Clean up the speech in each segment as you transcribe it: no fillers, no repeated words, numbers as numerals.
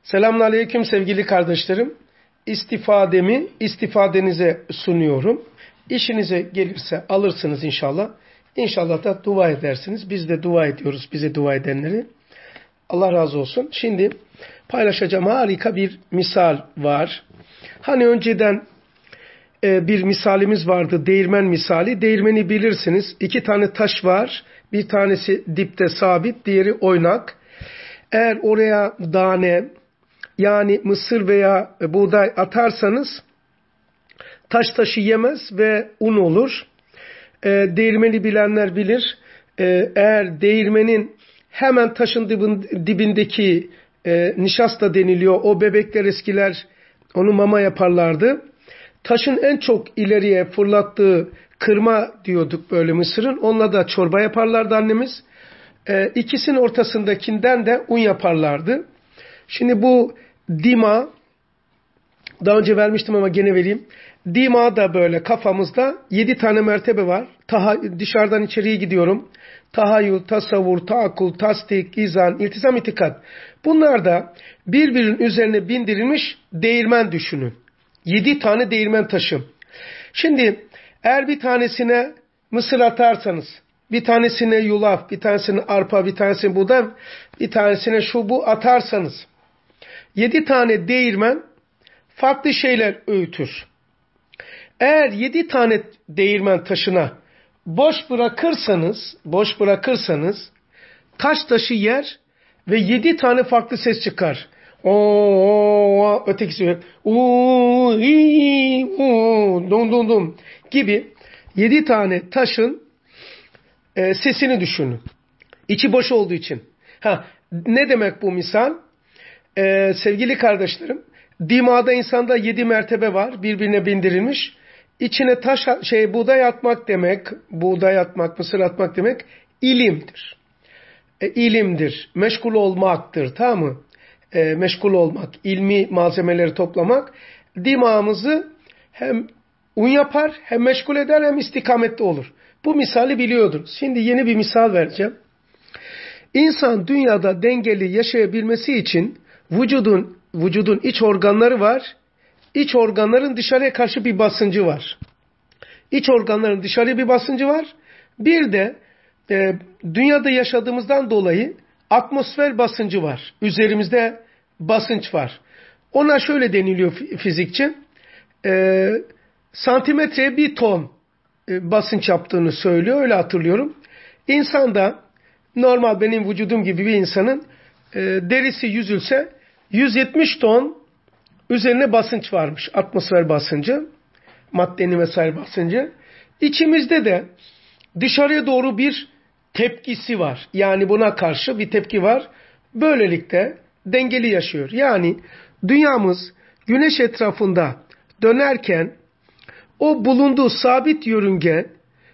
Selamünaleyküm sevgili kardeşlerim. İstifadenize sunuyorum. İşinize gelirse alırsınız inşallah. İnşallah da dua edersiniz. Biz de dua ediyoruz bize dua edenleri. Allah razı olsun. Şimdi paylaşacağım harika bir misal var. Hani önceden bir misalimiz vardı. Değirmen misali. Değirmeni bilirsiniz. 2 tane taş var. Bir tanesi dipte sabit, diğeri oynak. Eğer oraya tane yani mısır veya buğday atarsanız taş taşı yemez ve un olur. Değirmeni bilenler bilir. Eğer değirmenin hemen taşın dibindeki nişasta deniliyor. O bebekler eskiler onu mama yaparlardı. Taşın en çok ileriye fırlattığı kırma diyorduk böyle mısırın. Onunla da çorba yaparlardı annemiz. İkisinin ortasındakinden de un yaparlardı. Şimdi bu dima, daha önce vermiştim ama gene vereyim. Dima da böyle kafamızda 7 tane mertebe var. Dışarıdan içeriye gidiyorum. Tahayyül, tasavvur, taakkul, tasdik, izan, iltizam, itikat. Bunlar da birbirinin üzerine bindirilmiş değirmen düşünün. 7 tane değirmen taşı. Şimdi eğer bir tanesine mısır atarsanız, bir tanesine yulaf, bir tanesine arpa, bir tanesine buğday, bir tanesine şu bu atarsanız 7 tane değirmen farklı şeyler öğütür. Eğer 7 tane değirmen taşına boş bırakırsanız taş taşı yer ve 7 tane farklı ses çıkar. O ötekisi dum dum dum gibi 7 tane taşın sesini düşünün. İçi boş olduğu için. Ne demek bu misal? Sevgili kardeşlerim, dimada insanda 7 mertebe var, birbirine bindirilmiş. İçine buğday atmak demek, mısır atmak demek ilimdir. İlimdir, meşgul olmaktır, tamam mı? Meşgul olmak, ilmi malzemeleri toplamak, dimağımızı hem un yapar, hem meşgul eder, hem istikametli olur. Bu misali biliyordunuz. Şimdi yeni bir misal vereceğim. İnsan dünyada dengeli yaşayabilmesi için vücudun iç organları var. İç organların dışarıya karşı bir basıncı var. İç organların dışarıya bir basıncı var. Bir de dünyada yaşadığımızdan dolayı atmosfer basıncı var. Üzerimizde basınç var. Ona şöyle deniliyor fizikçi. Santimetreye 1 ton basınç yaptığını söylüyor. Öyle hatırlıyorum. İnsanda normal benim vücudum gibi bir insanın derisi yüzülse 170 ton üzerine basınç varmış. Atmosfer basıncı, maddenin vesaire basıncı. İçimizde de dışarıya doğru bir tepkisi var. Yani buna karşı bir tepki var. Böylelikle dengeli yaşıyor. Yani dünyamız güneş etrafında dönerken o bulunduğu sabit yörünge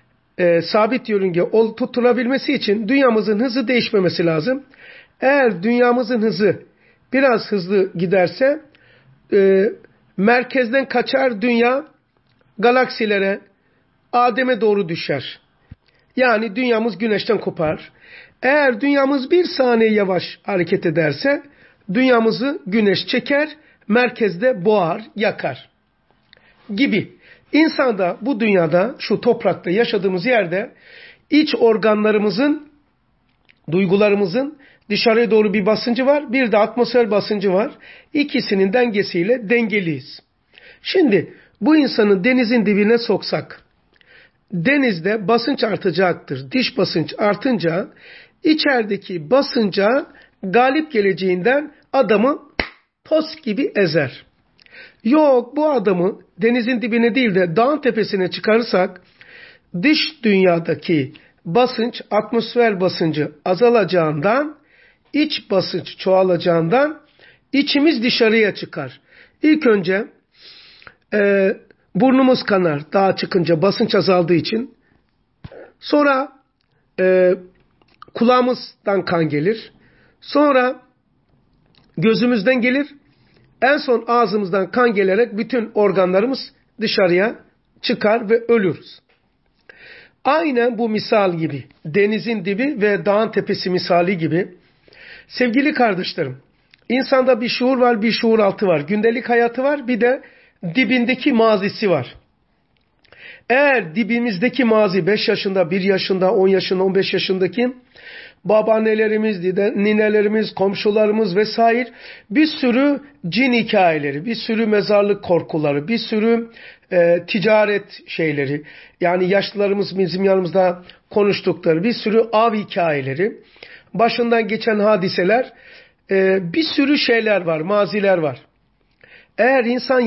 tutulabilmesi için dünyamızın hızı değişmemesi lazım. Eğer dünyamızın hızı biraz hızlı giderse merkezden kaçar dünya, galaksilere, Adem'e doğru düşer. Yani dünyamız güneşten kopar. Eğer dünyamız 1 saniye yavaş hareket ederse dünyamızı güneş çeker, merkezde boğar, yakar gibi. İnsan da bu dünyada, şu toprakta yaşadığımız yerde iç organlarımızın, duygularımızın dışarıya doğru bir basıncı var. Bir de atmosfer basıncı var. İkisinin dengesiyle dengeliyiz. Şimdi bu insanı denizin dibine soksak, denizde basınç artacaktır. Dış basınç artınca içerideki basınca galip geleceğinden adamı toz gibi ezer. Yok, bu adamı denizin dibine değil de dağın tepesine çıkarırsak dış dünyadaki basınç, atmosfer basıncı azalacağından, iç basınç çoğalacağından içimiz dışarıya çıkar. İlk önce burnumuz kanar dağa çıkınca basınç azaldığı için. Sonra kulağımızdan kan gelir. Sonra gözümüzden gelir. En son ağzımızdan kan gelerek bütün organlarımız dışarıya çıkar ve ölürüz. Aynen bu misal gibi, denizin dibi ve dağın tepesi misali gibi. Sevgili kardeşlerim, İnsanda bir şuur var, bir şuur altı var. Gündelik hayatı var, bir de dibindeki mazisi var. Eğer dibimizdeki mazi 5 yaşında, 1 yaşında, 10 yaşında, 15 yaşındaki babaannelerimiz, ninelerimiz, komşularımız vesaire bir sürü cin hikayeleri, bir sürü mezarlık korkuları, bir sürü ticaret şeyleri, yani yaşlılarımız bizim yanımızda konuştukları bir sürü av hikayeleri, başından geçen hadiseler, bir sürü şeyler var, maziler var. Eğer insan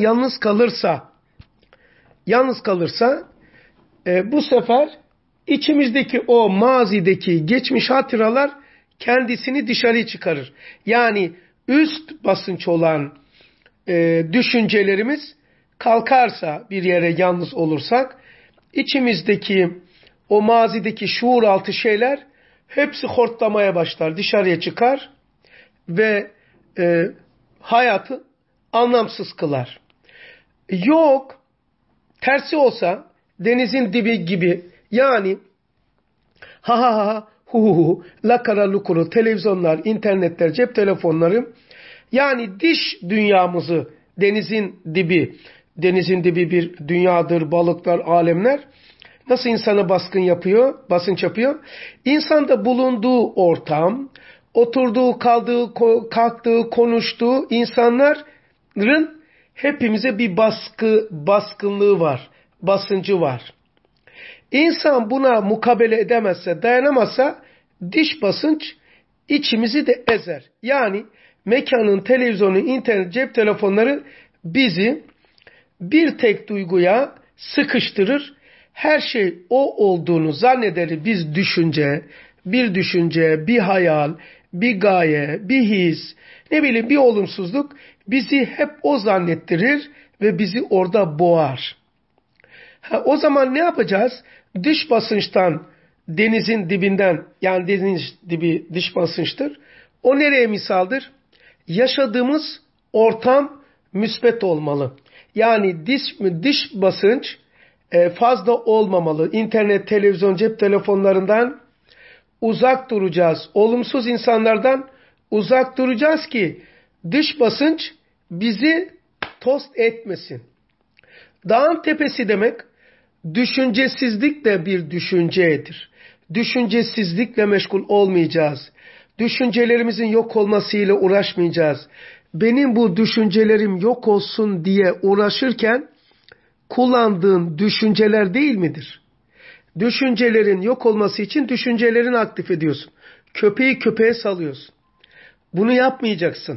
yalnız kalırsa bu sefer içimizdeki o mazideki geçmiş hatıralar kendisini dışarı çıkarır. Yani üst basınç olan düşüncelerimiz kalkarsa, bir yere yalnız olursak, içimizdeki o mazideki şuur altı şeyler hepsi hortlamaya başlar, dışarıya çıkar ve hayatı anlamsız kılar. Yok, tersi olsa denizin dibi gibi, yani ha ha ha hu lakara lukuru televizyonlar, internetler, cep telefonları, yani diş dünyamızı, denizin dibi bir dünyadır, balıklar, alemler nasıl insana basınç yapıyor? İnsanda bulunduğu ortam, oturduğu, kalktığı, konuştuğu insanların hepimize bir baskınlığı var, basıncı var. İnsan buna mukabele edemezse, dayanamazsa dış basınç içimizi de ezer. Yani mekanın, televizyonu, internet, cep telefonları bizi bir tek duyguya sıkıştırır. Her şey o olduğunu zannederiz. Biz bir hayal, bir gaye, bir his, bir olumsuzluk bizi hep o zannettirir ve bizi orada boğar. O zaman ne yapacağız? Dış basınçtan, denizin dibinden, yani deniz dibi dış basınçtır. O nereye misaldır? Yaşadığımız ortam müsbet olmalı. Yani dış basınç fazla olmamalı. İnternet, televizyon, cep telefonlarından uzak duracağız. Olumsuz insanlardan uzak duracağız ki dış basınç bizi tost etmesin. Dağın tepesi demek, düşüncesizlik de bir düşüncedir. Düşüncesizlikle meşgul olmayacağız. Düşüncelerimizin yok olmasıyla uğraşmayacağız. Benim bu düşüncelerim yok olsun diye uğraşırken kullandığın düşünceler değil midir? Düşüncelerin yok olması için düşüncelerini aktif ediyorsun. Köpeği köpeğe salıyorsun. Bunu yapmayacaksın.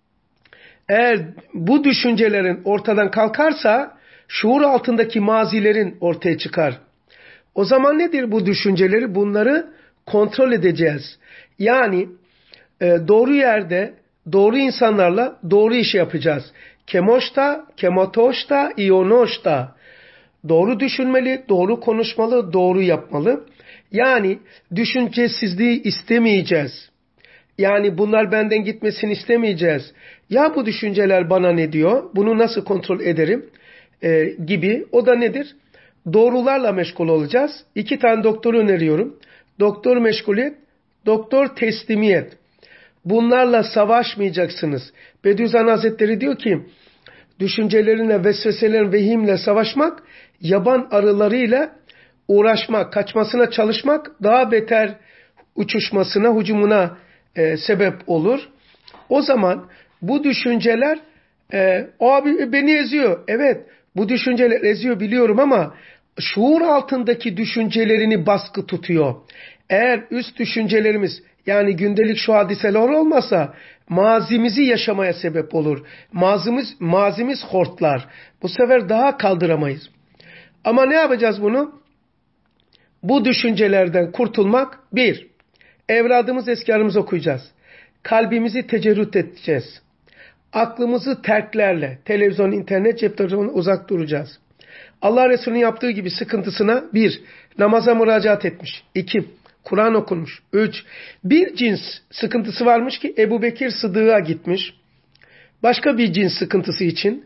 Eğer bu düşüncelerin ortadan kalkarsa şuur altındaki mazilerin ortaya çıkar. O zaman nedir bu düşünceleri? Bunları kontrol edeceğiz. Yani doğru yerde, doğru insanlarla doğru işi yapacağız. Kemoşta, kemotoşta, iyonoşta. Doğru düşünmeli, doğru konuşmalı, doğru yapmalı. Yani düşüncesizliği istemeyeceğiz. Yani bunlar benden gitmesini istemeyeceğiz. Ya bu düşünceler bana ne diyor? Bunu nasıl kontrol ederim? Gibi. O da nedir? Doğrularla meşgul olacağız. 2 tane doktor öneriyorum. Doktor meşguliyet, doktor teslimiyet. Bunlarla savaşmayacaksınız. Bediüzzaman Hazretleri diyor ki, düşüncelerinle, vesveselerin, vehimle savaşmak, yaban arılarıyla uğraşmak, kaçmasına çalışmak, daha beter uçuşmasına, hücumuna sebep olur. O zaman bu düşünceler abi beni eziyor. Evet, bu düşünceler eziyor biliyorum ama şuur altındaki düşüncelerini baskı tutuyor. Eğer üst düşüncelerimiz, yani gündelik şu hadiseler olmasa mazimizi yaşamaya sebep olur. Mazimiz hortlar. Bu sefer daha kaldıramayız. Ama ne yapacağız bunu? Bu düşüncelerden kurtulmak, bir, evradımız, eskarımızı okuyacağız. Kalbimizi tecerrüt edeceğiz. Aklımızı terklerle, televizyon, internet, cep telefonu uzak duracağız. Allah Resulü'nün yaptığı gibi sıkıntısına, bir, namaza müracaat etmiş. 2, Kur'an okunmuş. 3, bir cins sıkıntısı varmış ki Ebu Bekir Sıddık'a gitmiş. Başka bir cins sıkıntısı için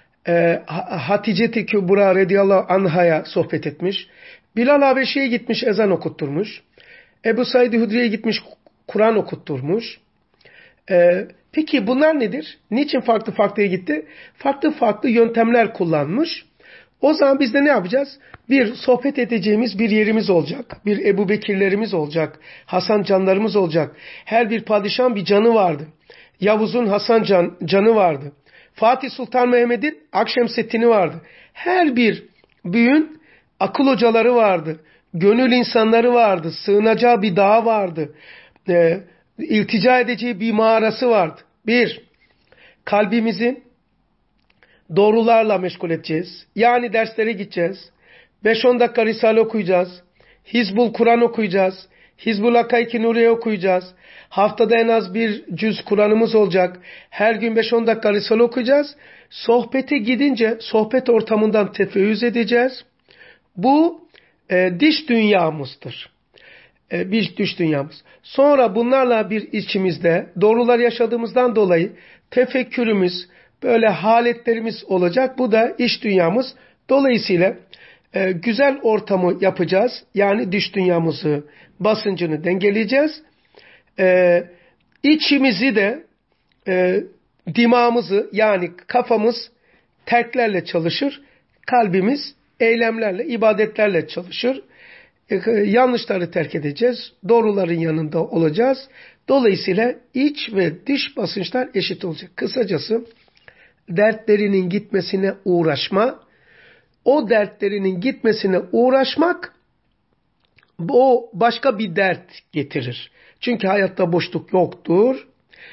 Hatice-i Kübra radıyallahu anh'a sohbet etmiş. Bilal Habeşi'ye gitmiş, ezan okutturmuş. Ebu Said-i Hudri'ye gitmiş, Kur'an okutturmuş. Peki bunlar nedir? Niçin farklı farklıya gitti? Farklı farklı yöntemler kullanmış. O zaman biz de ne yapacağız? Bir sohbet edeceğimiz bir yerimiz olacak. Bir Ebu Bekirlerimiz olacak. Hasan canlarımız olacak. Her bir padişahın bir canı vardı. Yavuz'un Hasan canı vardı. Fatih Sultan Mehmet'in Akşemseddin'i vardı. Her bir büyüğün akıl hocaları vardı. Gönül insanları vardı. Sığınacağı bir dağ vardı. İltica edeceği bir mağarası vardı. Bir, kalbimizi doğrularla meşgul edeceğiz. Yani derslere gideceğiz. 5-10 dakika Risale okuyacağız. Hizbul Kur'an okuyacağız. Hizbul Hakaik-i Nuriye okuyacağız. Haftada en az bir cüz Kur'an'ımız olacak. Her gün 5-10 dakika Risale okuyacağız. Sohbete gidince sohbet ortamından tefeyyüz edeceğiz. Bu dış dünyamızdır. Bir dış dünyamız. Sonra bunlarla bir içimizde doğrular yaşadığımızdan dolayı tefekkürümüz, böyle haletlerimiz olacak. Bu da iç dünyamız. Dolayısıyla güzel ortamı yapacağız. Yani dış dünyamızı, basıncını dengeleyeceğiz. İçimizi de dimağımızı yani kafamız terklerle çalışır. Kalbimiz eylemlerle, ibadetlerle çalışır. Yanlışları terk edeceğiz. Doğruların yanında olacağız. Dolayısıyla iç ve dış basınçlar eşit olacak. Kısacası dertlerinin gitmesine uğraşma, o dertlerinin gitmesine uğraşmak o başka bir dert getirir. Çünkü hayatta boşluk yoktur.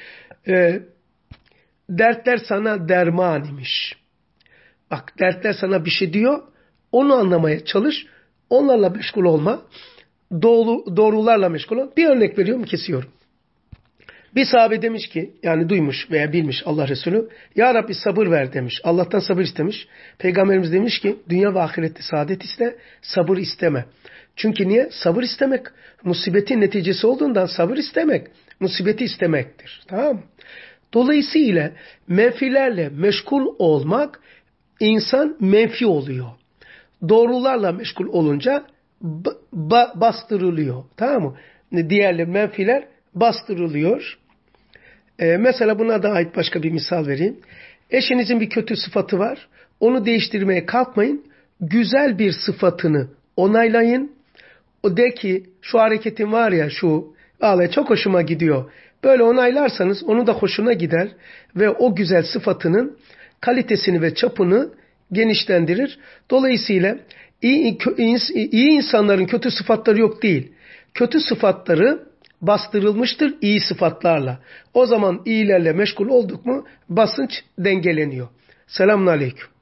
Dertler sana derman imiş. Bak dertler sana bir şey diyor, onu anlamaya çalış, onlarla meşgul olma, doğrularla meşgul ol. Bir örnek veriyorum, kesiyorum. Bir sahabe demiş ki, yani duymuş veya bilmiş Allah Resulü, Ya Rabbi sabır ver demiş. Allah'tan sabır istemiş. Peygamberimiz demiş ki, dünya ve ahirette saadet iste, sabır isteme. Çünkü niye? Sabır istemek, musibetin neticesi olduğundan sabır istemek, musibeti istemektir. Tamam mı? Dolayısıyla menfilerle meşgul olmak, insan menfi oluyor. Doğrularla meşgul olunca bastırılıyor. Tamam mı? Diğerler menfiler bastırılıyor. Mesela buna da ait başka bir misal vereyim. Eşinizin bir kötü sıfatı var. Onu değiştirmeye kalkmayın. Güzel bir sıfatını onaylayın. O de ki şu hareketin var ya şu. Vallahi çok hoşuma gidiyor. Böyle onaylarsanız onu da hoşuna gider. Ve o güzel sıfatının kalitesini ve çapını genişlendirir. Dolayısıyla iyi insanların kötü sıfatları yok değil. Kötü sıfatları bastırılmıştır iyi sıfatlarla. O zaman iyilerle meşgul olduk mu basınç dengeleniyor. Selamun Aleyküm.